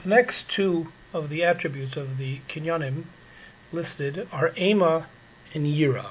The next two of the attributes of the kinyanim listed are ema and yira,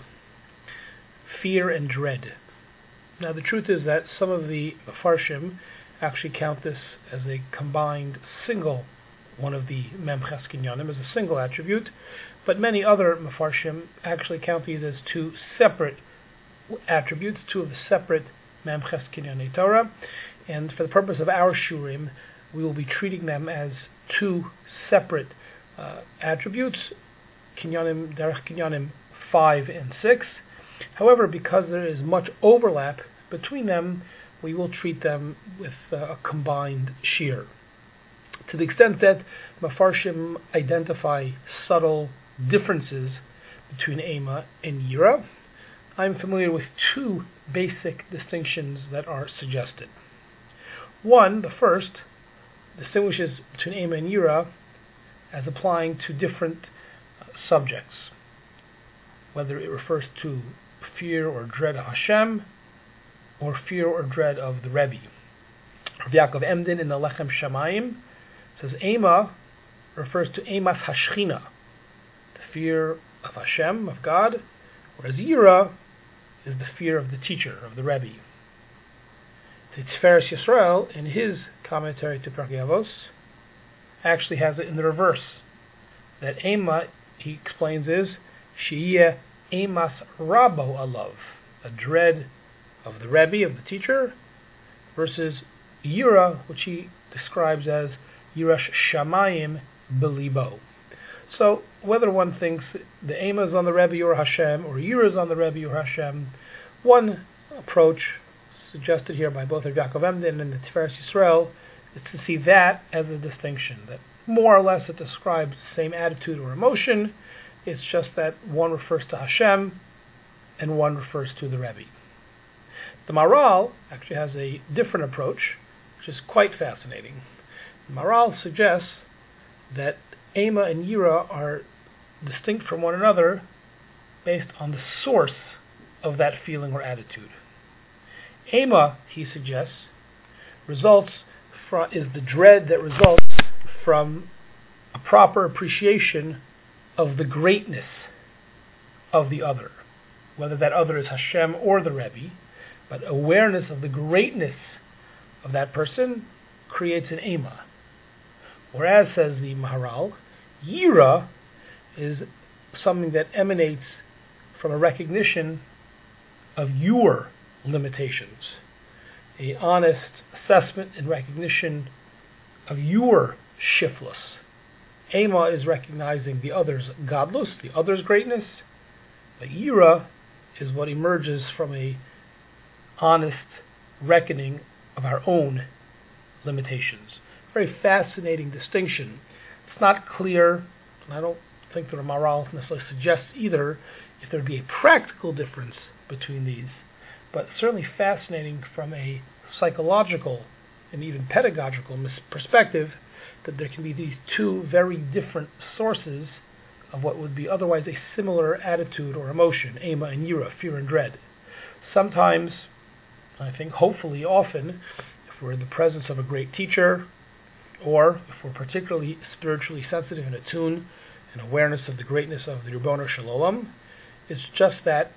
fear and dread. Now the truth is that some of the Mefarshim actually count this as a combined single one of the memches kinyanim, as a single attribute, but many other Mefarshim actually count these as two separate attributes, two of the separate memches kinyanei Torah, and for the purpose of our shurim, we will be treating them as two separate attributes, kinyanim, derech kinyanim 5 and 6. However, because there is much overlap between them, we will treat them with a combined shir. To the extent that Mefarshim identify subtle differences between ema and yira, I'm familiar with two basic distinctions that are suggested. One, the first, distinguishes between ema and yira as applying to different subjects, whether it refers to fear or dread of Hashem, or fear or dread of the Rebbe. Rav Yaakov Emden in the Lechem Shamayim says ema refers to emas hashchina, the fear of Hashem, of God, whereas yira is the fear of the teacher, of the Rebbe. The Tiferes Yisrael, in his commentary to Pirkei Avos, actually has it in the reverse. That ema, he explains, is sheyeh emas rabo alav, a dread of the Rebbe, of the teacher, versus yira, which he describes as yirash shamayim belibo. So whether one thinks the ema is on the Rebbe or Hashem, or yira is on the Rebbe or Hashem, one approach suggested here by both Rav Yaakov Emden and the Tiferes Yisrael is to see that as a distinction, that more or less it describes the same attitude or emotion. It's just that one refers to Hashem and one refers to the Rebbe. The Maharal actually has a different approach, which is quite fascinating. The Maharal suggests that ema and yira are distinct from one another based on the source of that feeling or attitude. Ema, he suggests, is the dread that results from a proper appreciation of the greatness of the other, whether that other is Hashem or the Rebbe, but awareness of the greatness of that person creates an ema. Whereas, says the Maharal, yira is something that emanates from a recognition of your limitations, a honest assessment and recognition of your shiftless. Ema is recognizing the other's godless, the other's greatness, but yira is what emerges from a honest reckoning of our own limitations. Very fascinating distinction. It's not clear, and I don't think that the Maharal necessarily suggests either, if there'd be a practical difference between these, but certainly fascinating from a psychological and even pedagogical perspective, that there can be these two very different sources of what would be otherwise a similar attitude or emotion, ema and yira, fear and dread. Sometimes, I think hopefully often, if we're in the presence of a great teacher, or if we're particularly spiritually sensitive and attuned, and awareness of the greatness of the Ribbono Shel Olam, it's just that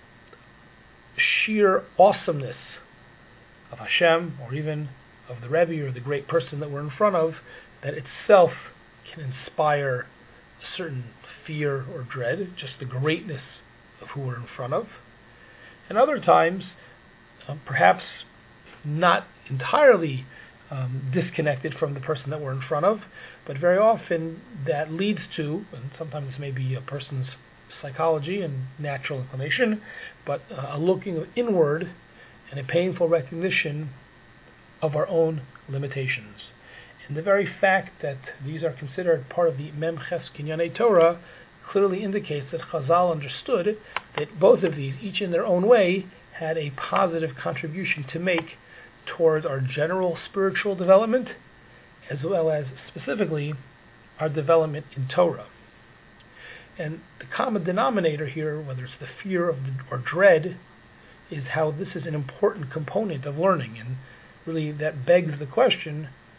sheer awesomeness of Hashem, or even of the Rebbe or the great person that we're in front of, that itself can inspire a certain fear or dread, just the greatness of who we're in front of. And other times, perhaps not entirely disconnected from the person that we're in front of, but very often that leads to, and sometimes this may be a person's psychology and natural inclination, but a looking inward and a painful recognition of our own limitations. And the very fact that these are considered part of the memches kinyanei Torah clearly indicates that Chazal understood that both of these, each in their own way, had a positive contribution to make towards our general spiritual development, as well as specifically our development in Torah. And the common denominator here, whether it's the fear of or dread, is how this is an important component of learning. And really that begs the question,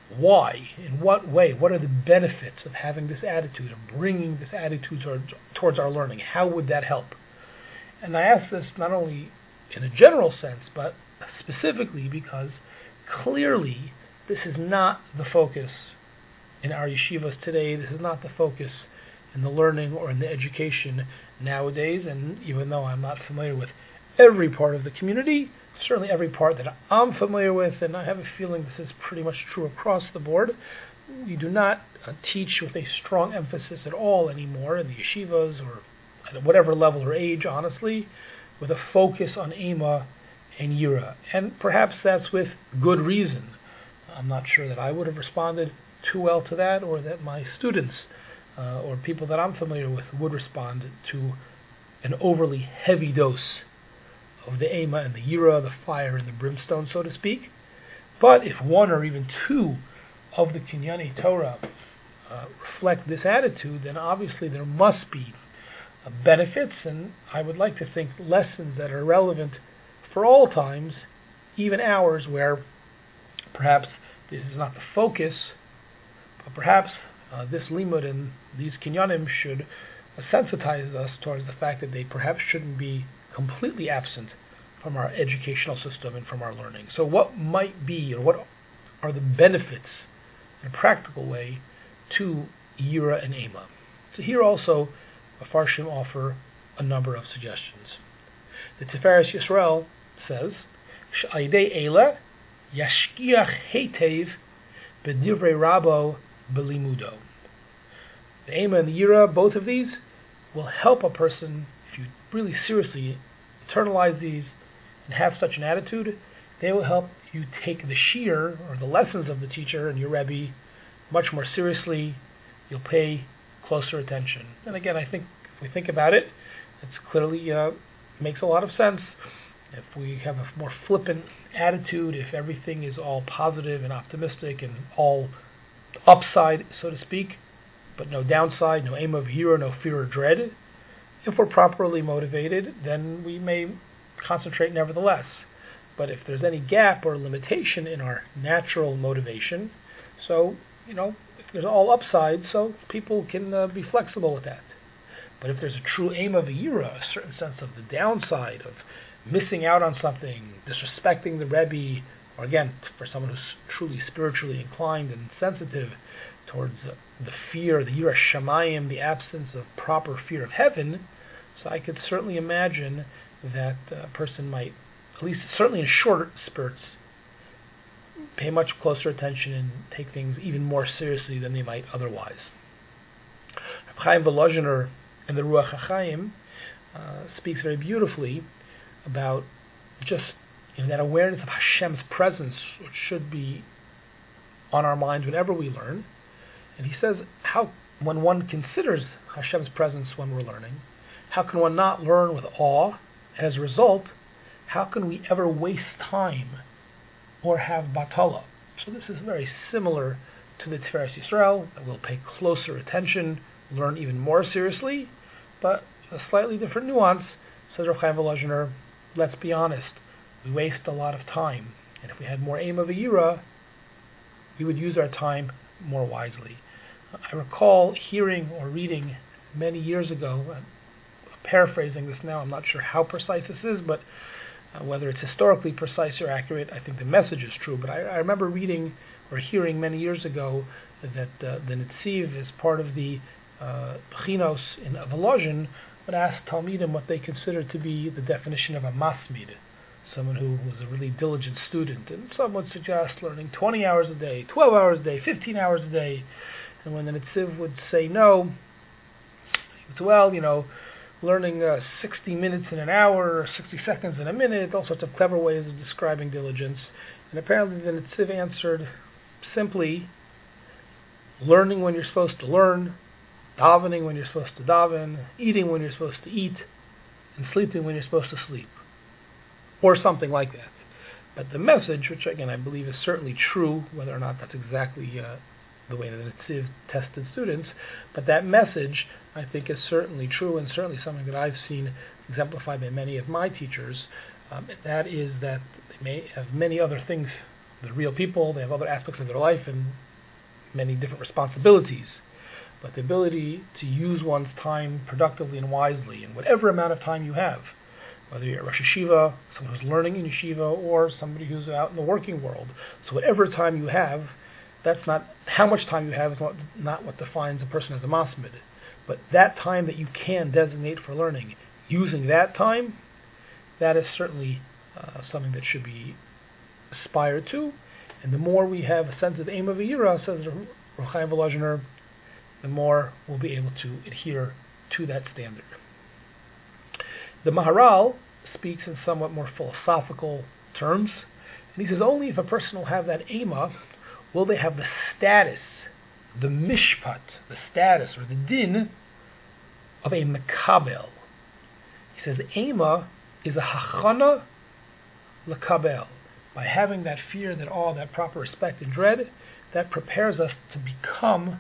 Why? In what way? What are the benefits of having this attitude, of bringing this attitude towards our learning? How would that help? And I ask this not only in a general sense, but specifically because clearly this is not the focus in our yeshivas today. This is not the focus in the learning or in the education nowadays. And even though I'm not familiar with every part of the community, certainly every part that I'm familiar with, and I have a feeling this is pretty much true across the board, we do not teach with a strong emphasis at all anymore in the yeshivas or at whatever level or age, honestly, with a focus on Ema and Yira. And perhaps that's with good reason. I'm not sure that I would have responded too well to that, or that my students or people that I'm familiar with would respond to an overly heavy dose of the Ema and the Yira, the fire and the brimstone, so to speak. But if one or even two of the Kinyani Torah reflect this attitude, then obviously there must be benefits, and I would like to think lessons that are relevant for all times, even ours, where perhaps this is not the focus, but perhaps this limud and these kinyanim should sensitize us towards the fact that they perhaps shouldn't be completely absent from our educational system and from our learning. So what might be, or what are the benefits in a practical way to Yira and Ema? So here also, Mefarshim offer a number of suggestions. The Tiferes Yisrael says, Sh'aydei Eila yashkiach heitev b'divrei Rabo b'limudo. The Ema and the Yira, both of these, will help a person, if you really seriously internalize these and have such an attitude, they will help you take the shiur, or the lessons of the teacher and your Rebbe, much more seriously. You'll pay closer attention. And again, I think if we think about it, it's clearly makes a lot of sense. If we have a more flippant attitude, if everything is all positive and optimistic and all upside, so to speak, but no downside, no aim of hero, no fear or dread, if we're properly motivated, then we may concentrate nevertheless. But if there's any gap or limitation in our natural motivation, so, if there's all upside, so people can be flexible with that. But if there's a true aim of a yira, a certain sense of the downside, of missing out on something, disrespecting the Rebbe, or again, for someone who's truly spiritually inclined and sensitive towards the fear, the yira shamayim, the absence of proper fear of heaven, so I could certainly imagine that a person might, at least certainly in short spurts, pay much closer attention and take things even more seriously than they might otherwise. Reb Chaim Volozhiner in the Ruach HaChaim speaks very beautifully about just that awareness of Hashem's presence, which should be on our minds whenever we learn. And he says, how, when one considers Hashem's presence when we're learning, how can one not learn with awe? As a result, how can we ever waste time or have batala? So this is very similar to the Tiferes Yisrael, that we'll pay closer attention, learn even more seriously, but a slightly different nuance. Says Reb Chaim Volozhiner, let's be honest, we waste a lot of time, and if we had more aim of a yira, we would use our time more wisely. I recall hearing or reading many years ago, paraphrasing this now, I'm not sure how precise this is, but whether it's historically precise or accurate, I think the message is true. But I remember reading or hearing many years ago that the Netziv, as part of the Bechinos in Volozhin, would ask Talmidim what they considered to be the definition of a masmid, someone who was a really diligent student. And some would suggest learning 20 hours a day, 12 hours a day, 15 hours a day. And when the Netziv would say no, he would say, learning 60 minutes in an hour, or 60 seconds in a minute, all sorts of clever ways of describing diligence. And apparently the Netziv answered simply, learning when you're supposed to learn, davening when you're supposed to daven, eating when you're supposed to eat, and sleeping when you're supposed to sleep. Or something like that. But the message, which again I believe is certainly true, whether or not that's exactly the way that the Netziv tested students, but that message I think is certainly true, and certainly something that I've seen exemplified by many of my teachers. That is that they may have many other things They're real people. They have other aspects of their life and many different responsibilities. But the ability to use one's time productively and wisely in whatever amount of time you have, whether you're a Rosh Yeshiva, someone who's learning in Yeshiva, or somebody who's out in the working world. So whatever time you have, that's not, how much time you have is not what defines a person as a masmid. But that time that you can designate for learning, using that time, that is certainly something that should be aspired to. And the more we have a sense of Ema V'Yira, says Rav Chaim Volozhiner, the more we'll be able to adhere to that standard. The Maharal speaks in somewhat more philosophical terms, and he says only if a person will have that Ema will they have the status, the mishpat, the status or the din of a mekabel. He says Ema is a hachana lekabel. By having that fear, that awe, that proper respect and dread, that prepares us to become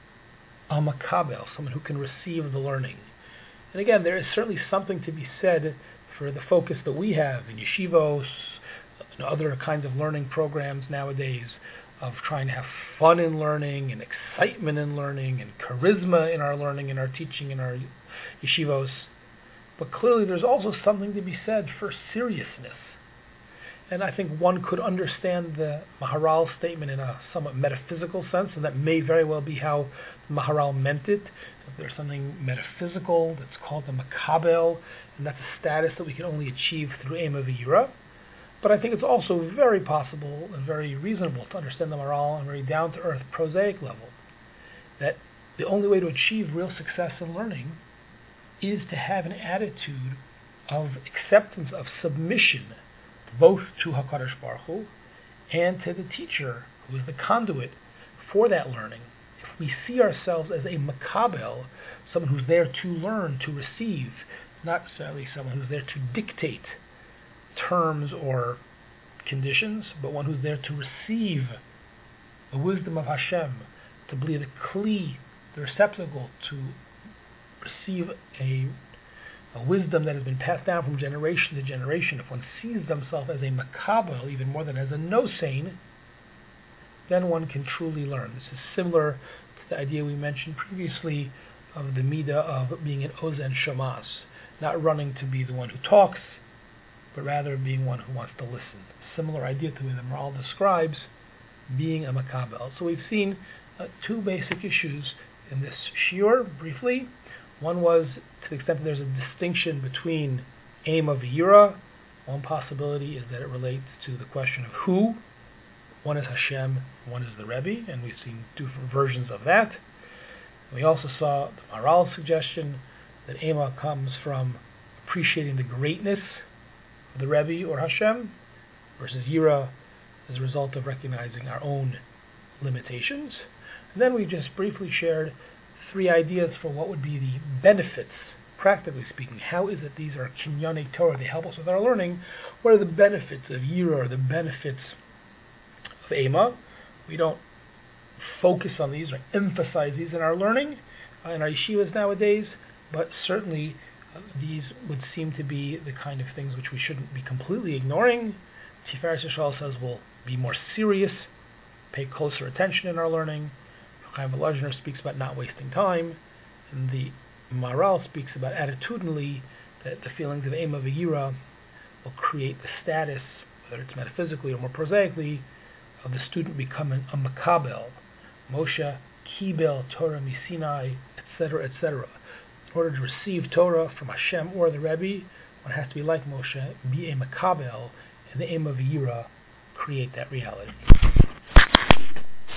a makabel, someone who can receive the learning. And again, there is certainly something to be said for the focus that we have in yeshivos and other kinds of learning programs nowadays, of trying to have fun in learning and excitement in learning and charisma in our learning and our teaching in our yeshivos. But clearly there's also something to be said for seriousness. And I think one could understand the Maharal statement in a somewhat metaphysical sense, and that may very well be how Maharal meant it. If there's something metaphysical that's called the Makabel, and that's a status that we can only achieve through Ema V'Yira. But I think it's also very possible and very reasonable to understand the Maharal on a very down-to-earth, prosaic level, that the only way to achieve real success in learning is to have an attitude of acceptance, of submission, both to HaKadosh Baruch Hu and to the teacher, who is the conduit for that learning. If we see ourselves as a makabel, someone who's there to learn, to receive, not necessarily someone who's there to dictate terms or conditions, but one who's there to receive the wisdom of Hashem, to be the kli, the receptacle, to receive a wisdom that has been passed down from generation to generation. If one sees themselves as a makabel, even more than as a nosein, then one can truly learn. This is similar to the idea we mentioned previously of the midah of being an ozen shamas, not running to be the one who talks, but rather being one who wants to listen. Similar idea to what the Maharal describes being a makabel. So we've seen two basic issues in this shiur, briefly. One was, to the extent that there's a distinction between Ema V'Yira, one possibility is that it relates to the question of who. One is Hashem, one is the Rebbe, and we've seen different versions of that. We also saw the Maharal's suggestion that Ema comes from appreciating the greatness of the Rebbe or Hashem, versus Yira as a result of recognizing our own limitations. And then we just briefly shared three ideas for what would be the benefits, practically speaking. How is it these are Kinyane Torah, they help us with our learning? What are the benefits of Yira, or the benefits of Ema? We don't focus on these or emphasize these in our learning, in our yeshivas nowadays, but certainly these would seem to be the kind of things which we shouldn't be completely ignoring. Tiferes Yisrael says we'll be more serious, pay closer attention in our learning. Chaim Volozhiner speaks about not wasting time, and the Maharal speaks about attitudinally that the feelings of Ema V'Yira will create the status, whether it's metaphysically or more prosaically, of the student becoming a makabel, Moshe Kibel Torah Misinai, etc., etc. In order to receive Torah from Hashem or the Rebbe, one has to be like Moshe, be a makabel, and the Ema V'Yira create that reality.